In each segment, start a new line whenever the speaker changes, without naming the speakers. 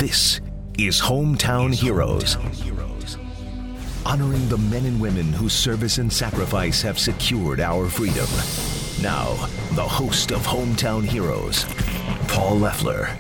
This is Hometown Heroes. Honoring the men and women whose service and sacrifice have secured our freedom. Now, the host of Hometown Heroes, Paul Leffler.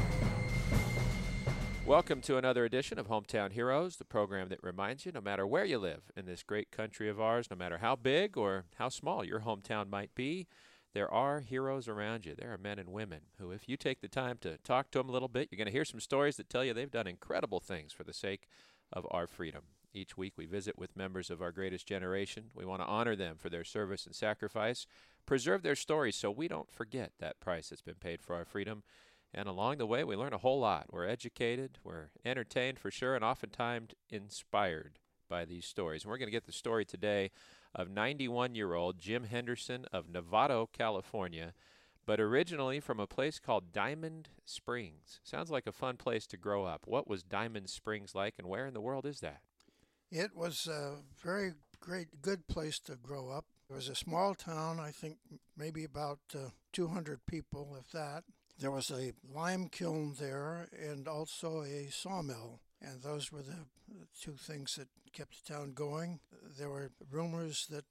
Welcome to another edition of Hometown Heroes, the program that reminds you no matter where you live in this great country of ours, no matter how big or how small your hometown might be, there are heroes around you. There are men and women who, if you take the time to talk to them a little bit, you're going to hear some stories that tell you they've done incredible things for the sake of our freedom. Each week we visit with members of our greatest generation. We want to honor them for their service and sacrifice, preserve their stories so we don't forget that price that's been paid for our freedom. And along the way, we learn a whole lot. We're educated, we're entertained for sure, and oftentimes inspired by these stories. And we're going to get the story today of 91-year-old Jim Henderson of Novato, California, but originally from a place called Diamond Springs. Sounds like a fun place to grow up. What was Diamond Springs like, and where in the world is that?
It was a very good place to grow up. It was a small town, I think maybe about 200 people, if that. There was a lime kiln there and also a sawmill, and those were the two things that kept the town going. There were rumors that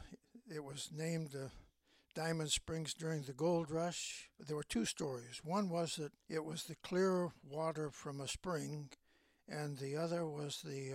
it was named Diamond Springs during the gold rush. There were two stories. One was that it was the clear water from a spring, and the other was the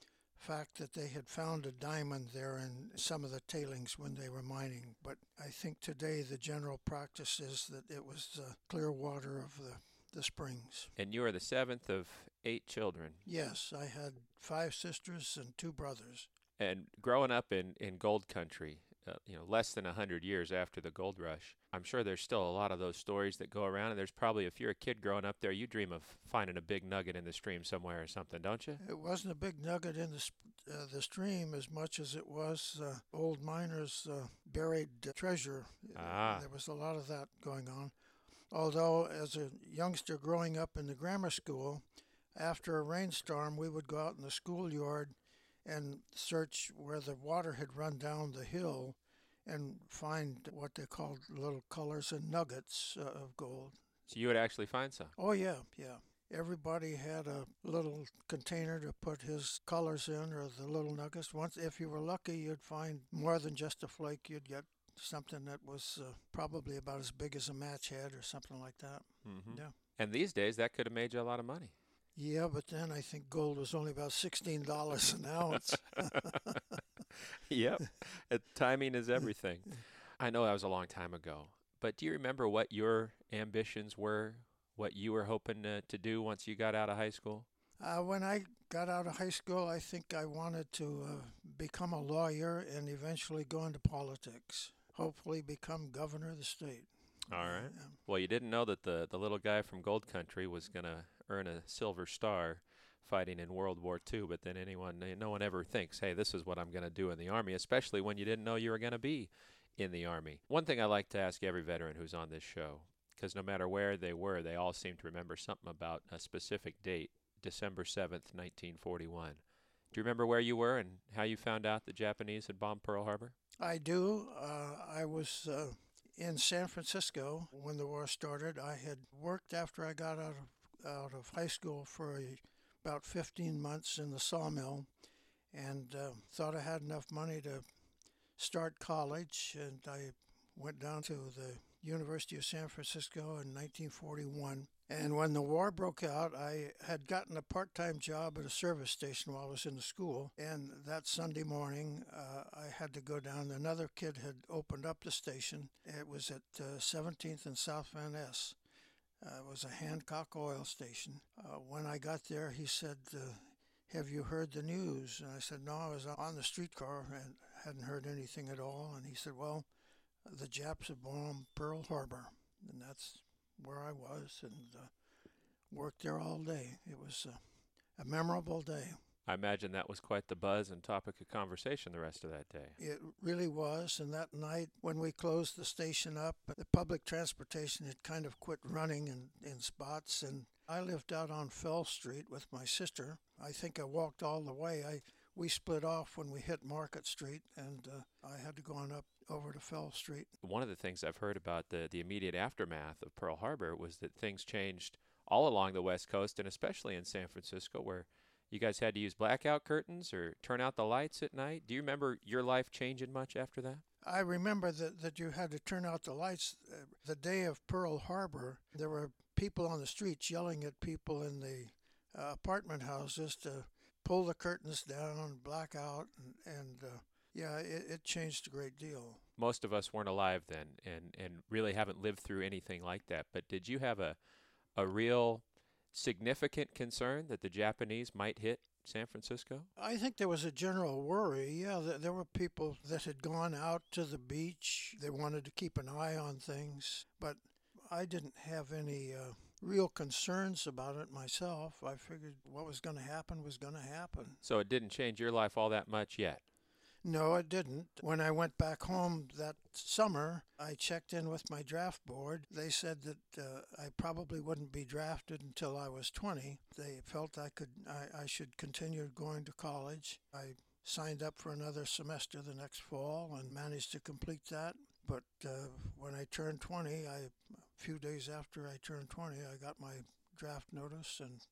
fact that they had found a diamond there in some of the tailings when they were mining. But I think today the general practice is that it was clear water of the springs.
And you are the seventh of 8 children.
Yes, I had 5 sisters and 2 brothers.
And growing up in gold country, less than 100 years after the gold rush, I'm sure there's still a lot of those stories that go around. And there's probably, if you're a kid growing up there, you dream of finding a big nugget in the stream somewhere or something, don't you?
It wasn't a big nugget in the stream as much as it was old miners' buried treasure. There was a lot of that going on. Although, as a youngster growing up in the grammar school, after a rainstorm, we would go out in the schoolyard and search where the water had run down the hill and find what they called little colors and nuggets of gold.
So you would actually find some?
Oh, yeah. Everybody had a little container to put his colors in, or the little nuggets. Once, if you were lucky, you'd find more than just a flake. You'd get something that was probably about as big as a match head or something like that.
Mm-hmm.
Yeah.
And these days, that could have made you a lot of money.
Yeah, but then I think gold was only about $16 an ounce.
Yep. Timing is everything. I know that was a long time ago, but do you remember what your ambitions were, what you were hoping to do once you got out of high school?
When I got out of high school, I think I wanted to become a lawyer and eventually go into politics, hopefully become governor of the state.
All right. Well, you didn't know that the little guy from Gold Country was going to earn a Silver Star fighting in World War II, but then no one ever thinks, hey, this is what I'm going to do in the Army, especially when you didn't know you were going to be in the Army. One thing I like to ask every veteran who's on this show, because no matter where they were, they all seem to remember something about a specific date, December 7th, 1941. Do you remember where you were and how you found out the Japanese had bombed Pearl Harbor?
I do. I was in San Francisco when the war started. I had worked after I got out of high school for about 15 months in the sawmill, and thought I had enough money to start college, and I went down to the University of San Francisco in 1941. And when the war broke out, I had gotten a part-time job at a service station while I was in the school. And that Sunday morning, I had to go down. Another kid had opened up the station. It was at 17th and South Van Ness. It was a Hancock oil station. When I got there, he said, have you heard the news? And I said, no, I was on the streetcar and hadn't heard anything at all. And he said, well, the Japs have bombed Pearl Harbor. And that's where I was, and worked there all day. It was a memorable day.
I imagine that was quite the buzz and topic of conversation the rest of that day.
It really was, and that night when we closed the station up, the public transportation had kind of quit running in spots, and I lived out on Fell Street with my sister. I think I walked all the way. We split off when we hit Market Street, and I had to go on up over to Fell Street.
One of the things I've heard about the immediate aftermath of Pearl Harbor was that things changed all along the West Coast, and especially in San Francisco, where you guys had to use blackout curtains or turn out the lights at night. Do you remember your life changing much after that?
I remember that you had to turn out the lights. The day of Pearl Harbor, there were people on the streets yelling at people in the apartment houses to pull the curtains down, black out, and yeah, it changed a great deal.
Most of us weren't alive then and really haven't lived through anything like that. But did you have a real significant concern that the Japanese might hit San Francisco?
I think there was a general worry. Yeah, there were people that had gone out to the beach. They wanted to keep an eye on things, but I didn't have any real concerns about it myself. I figured what was going to happen was going to happen.
So it didn't change your life all that much yet?
No, it didn't. When I went back home that summer, I checked in with my draft board. They said that I probably wouldn't be drafted until I was 20. They felt I should continue going to college. I signed up for another semester the next fall and managed to complete that. But when I turned 20, a few days after I turned 20, I got my draft notice and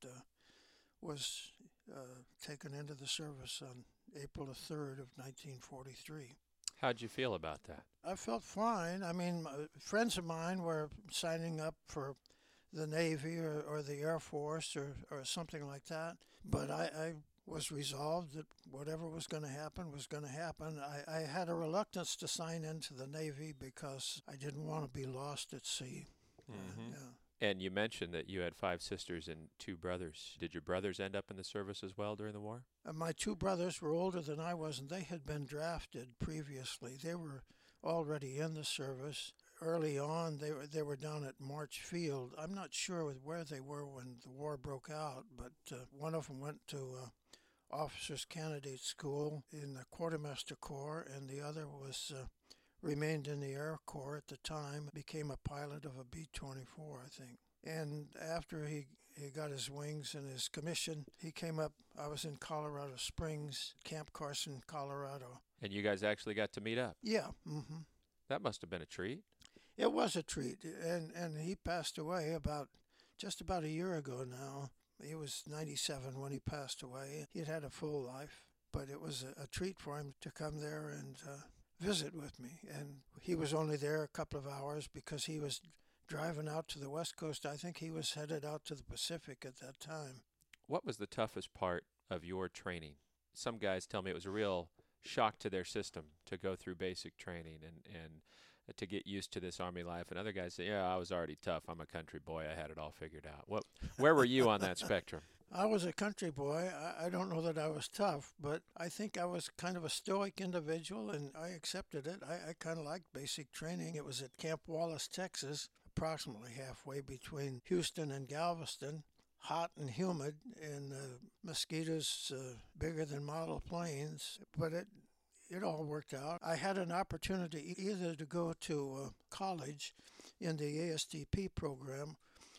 was taken into the service on April the 3rd of 1943.
How'd you feel about that?
I felt fine. I mean, friends of mine were signing up for the Navy or the Air Force or something like that. But I was resolved that whatever was going to happen was going to happen. I had a reluctance to sign into the Navy because I didn't want to be lost at sea.
Mm-hmm.
Yeah.
And you mentioned that you had 5 sisters and 2 brothers. Did your brothers end up in the service as well during the war?
My 2 brothers were older than I was, and they had been drafted previously. They were already in the service. Early on, they were down at March Field. I'm not sure where they were when the war broke out, but one of them went to Officers Candidate School in the Quartermaster Corps, and the other was remained in the Air Corps at the time, became a pilot of a B-24, I think. And after he got his wings and his commission, he came up. I was in Colorado Springs, Camp Carson, Colorado.
And you guys actually got to meet up?
Yeah. Mm-hmm.
That must have been a treat.
It was a treat. And he passed away just about a year ago now. He was 97 when he passed away. He'd had a full life, but it was a treat for him to come there and visit with me. And he was only there a couple of hours because he was driving out to the West Coast. I think he was headed out to the Pacific at that time.
What was the toughest part of your training? Some guys tell me it was a real shock to their system to go through basic training and to get used to this Army life. And other guys say, yeah, I was already tough. I'm a country boy. I had it all figured out. Where were you on that spectrum?
I was a country boy. I don't know that I was tough, but I think I was kind of a stoic individual, and I accepted it. I kind of liked basic training. It was at Camp Wallace, Texas, approximately halfway between Houston and Galveston, hot and humid, and mosquitoes bigger than model planes. But it all worked out. I had an opportunity either to go to college in the ASDP program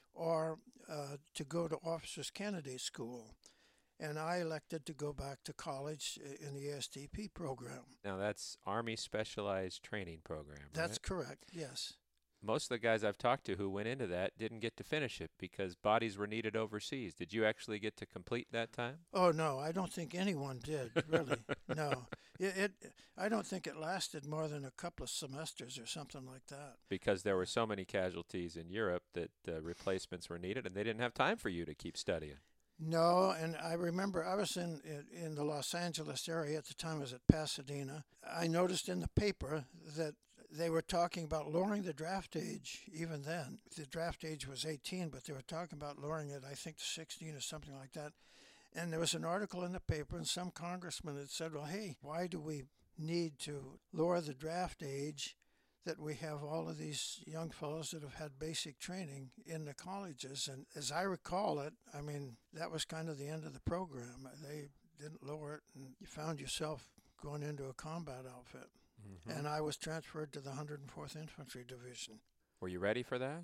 or to go to Officers Candidate School. And I elected to go back to college in the ASDP program.
Now, that's Army Specialized Training Program, right?
That's correct, yes.
Most of the guys I've talked to who went into that didn't get to finish it because bodies were needed overseas. Did you actually get to complete that time?
Oh, no, I don't think anyone did, really. No. I don't think it lasted more than a couple of semesters or something like that.
Because there were so many casualties in Europe that replacements were needed, and they didn't have time for you to keep studying.
No, and I remember I was in the Los Angeles area at the time. I was at Pasadena. I noticed in the paper that they were talking about lowering the draft age even then. The draft age was 18, but they were talking about lowering it, I think, to 16 or something like that. And there was an article in the paper, and some congressman had said, well, hey, why do we need to lower the draft age that we have all of these young fellows that have had basic training in the colleges? And as I recall it, I mean, that was kind of the end of the program. They didn't lower it, and you found yourself going into a combat outfit. Mm-hmm. And I was transferred to the 104th Infantry Division.
Were you ready for that?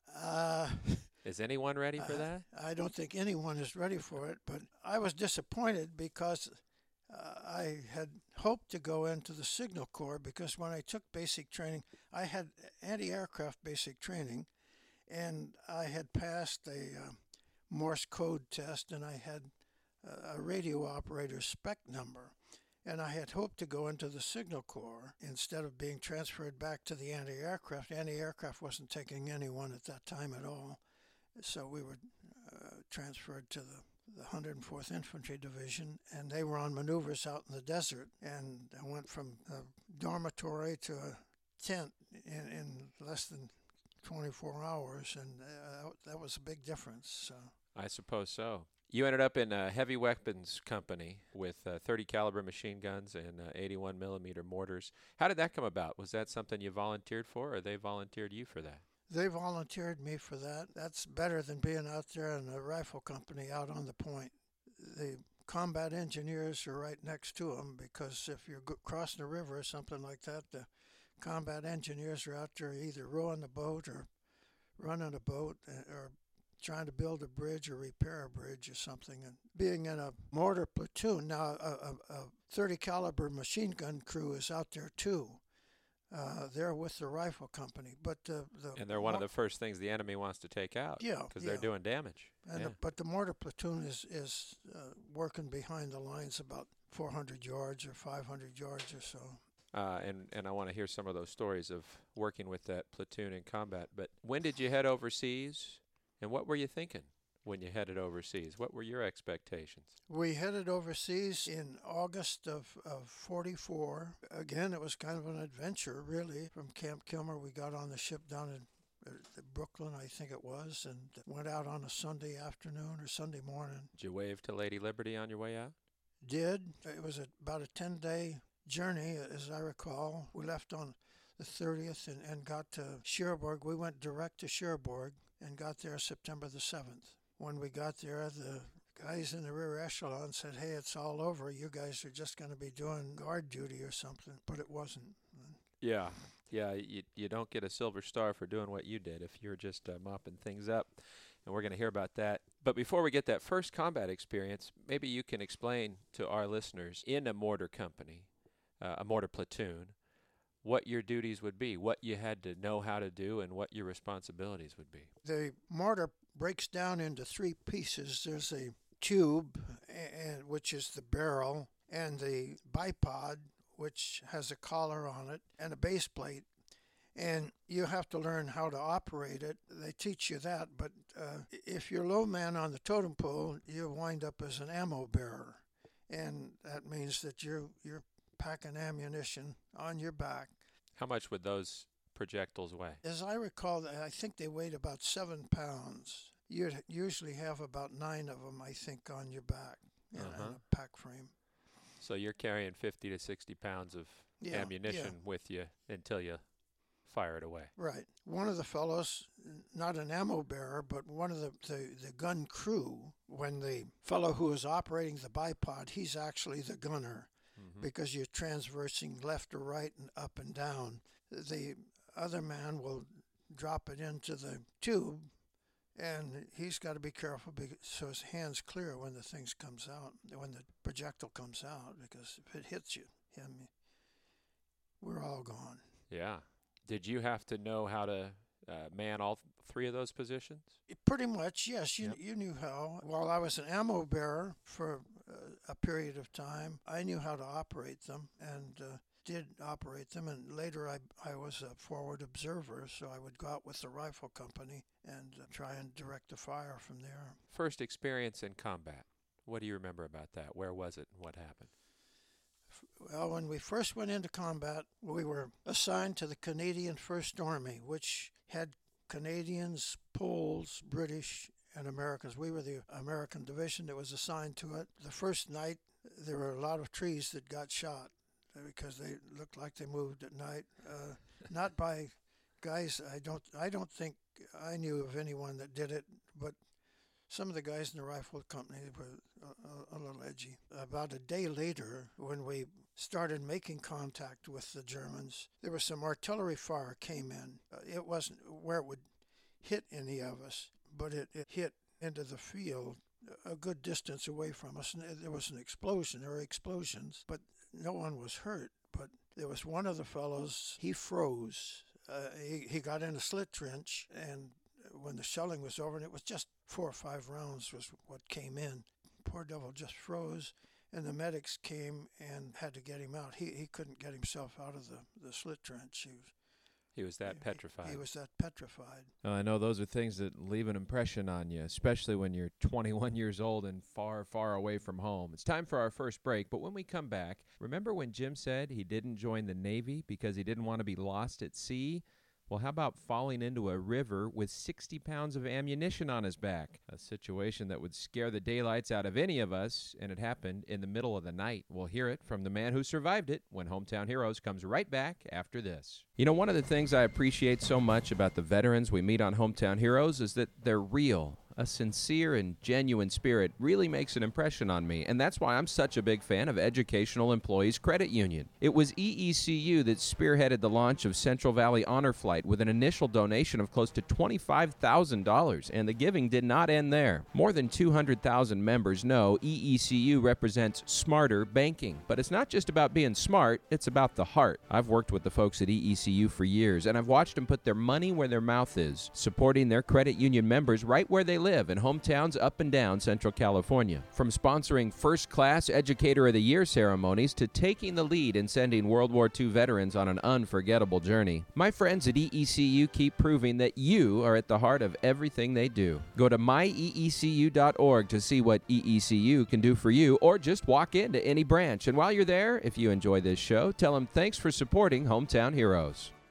Is anyone ready for that?
I don't think anyone is ready for it, but I was disappointed because I had hoped to go into the Signal Corps because when I took basic training, I had anti-aircraft basic training, and I had passed a Morse code test, and I had a radio operator spec number. And I had hoped to go into the Signal Corps instead of being transferred back to the anti-aircraft. Anti-aircraft wasn't taking anyone at that time at all. So we were transferred to the 104th Infantry Division, and they were on maneuvers out in the desert. And I went from a dormitory to a tent in less than 24 hours, and that was a big difference. So.
I suppose so. You ended up in a heavy weapons company with 30 caliber machine guns and 81 millimeter mortars. How did that come about? Was that something you volunteered for, or they volunteered you for that?
They volunteered me for that. That's better than being out there in a rifle company out on the point. The combat engineers are right next to them, because if you're crossing a river or something like that, the combat engineers are out there either rowing the boat or running a boat or trying to build a bridge or repair a bridge or something. And being in a mortar platoon, now a 30 caliber machine gun crew is out there too. They're with the rifle company, but
and they're one of the first things the enemy wants to take out.
Yeah,
because they're doing damage.
And but the mortar platoon is working behind the lines about 400 yards or 500 yards or so.
And I want to hear some of those stories of working with that platoon in combat. But when did you head overseas? And what were you thinking when you headed overseas? What were your expectations?
We headed overseas in August of 44. Again, it was kind of an adventure, really. From Camp Kilmer, we got on the ship down in Brooklyn, I think it was, and went out on a Sunday afternoon or Sunday morning.
Did you wave to Lady Liberty on your way out?
Did. It was about a 10-day journey, as I recall. We left on the 30th and got to Cherbourg. We went direct to Cherbourg and got there September the 7th. When we got there, the guys in the rear echelon said, "Hey, it's all over. You guys are just going to be doing guard duty or something." But it wasn't.
Yeah. You don't get a Silver Star for doing what you did if you're just mopping things up. And we're going to hear about that. But before we get that first combat experience, maybe you can explain to our listeners, in a mortar company, a mortar platoon, what your duties would be, what you had to know how to do, and what your responsibilities would be.
The mortar breaks down into three pieces. There's a tube, which is the barrel, and the bipod, which has a collar on it, and a base plate. And you have to learn how to operate it. They teach you that, but if you're low man on the totem pole, you wind up as an ammo bearer. And that means that you're packing ammunition on your back.
How much would those projectiles weigh?
As I recall, I think they weighed about 7 pounds. You'd usually have about 9 of them, I think, on your back in a pack frame.
So you're carrying 50 to 60 pounds of ammunition with you until you fire it away.
Right. One of the fellows, not an ammo bearer, but one of the gun crew, when the fellow who is operating the bipod, he's actually the gunner. Because you're transversing left or right and up and down. The other man will drop it into the tube, and he's got to be careful so his hand's clear when the thing comes out, when the projectile comes out, because if it hits him, we're all gone.
Yeah. Did you have to know how to man all three of those positions?
Pretty much, yes. You knew how. While I was an ammo bearer for a period of time, I knew how to operate them and did operate them. And later I was a forward observer, so I would go out with the rifle company and try and direct the fire from there.
First experience in combat. What do you remember about that? Where was it and what happened?
Well, when we first went into combat, we were assigned to the Canadian 1st Army, which had Canadians, Poles, British, and Americans. We were the American division that was assigned to it. The first night, there were a lot of trees that got shot because they looked like they moved at night. Not by guys. I don't think I knew of anyone that did it, but some of the guys in the rifle company were a little edgy. About a day later, when we started making contact with the Germans, there was some artillery fire came in. It wasn't where it would hit any of us, but it hit into the field a good distance away from us. And there was an explosion. There were explosions, but no one was hurt. But there was one of the fellows, he froze. He got in a slit trench, and when the shelling was over, and it was just 4 or 5 rounds was what came in. Poor devil just froze, and the medics came and had to get him out. He couldn't get himself out of the slit trench.
He was that petrified.
He was that petrified.
I know those are things that leave an impression on you, especially when you're 21 years old and far, far away from home. It's time for our first break, but when we come back, remember when Jim said he didn't join the Navy because he didn't want to be lost at sea? Well, how about falling into a river with 60 pounds of ammunition on his back? A situation that would scare the daylights out of any of us, and it happened in the middle of the night. We'll hear it from the man who survived it when Hometown Heroes comes right back after this. You know, one of the things I appreciate so much about the veterans we meet on Hometown Heroes is that they're real. A sincere and genuine spirit really makes an impression on me, and that's why I'm such a big fan of Educational Employees Credit Union. It was EECU that spearheaded the launch of Central Valley Honor Flight with an initial donation of close to $25,000, and the giving did not end there. More than 200,000 members know EECU represents smarter banking, but it's not just about being smart, it's about the heart. I've worked with the folks at EECU for years, and I've watched them put their money where their mouth is, supporting their credit union members right where they live in hometowns up and down Central California. From sponsoring first-class Educator of the Year ceremonies to taking the lead in sending World War II veterans on an unforgettable journey, my friends at EECU keep proving that you are at the heart of everything they do. Go to myeecu.org to see what EECU can do for you, or just walk into any branch. And while you're there, if you enjoy this show, tell them thanks for supporting Hometown Heroes.